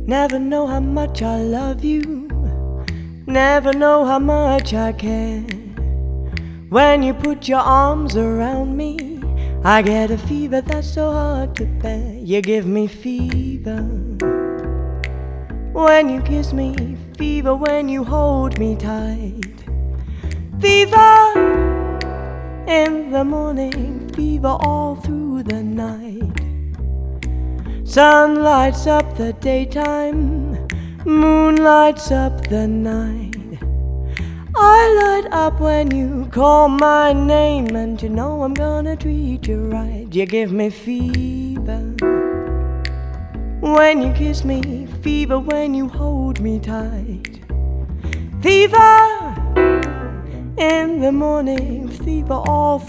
Never know how much I love you, never know how much I care. When you put your arms around me, I get a fever that's so hard to bear. You give me fever when you kiss me, fever when you hold me tight. Fever in the morning, fever all through the night. Sun lights up the daytime, moon lights up the night. I light up when you call my name, and you know I'm gonna treat you right. You give me fever when you kiss me, fever when you hold me tight. Fever in the morning, fever all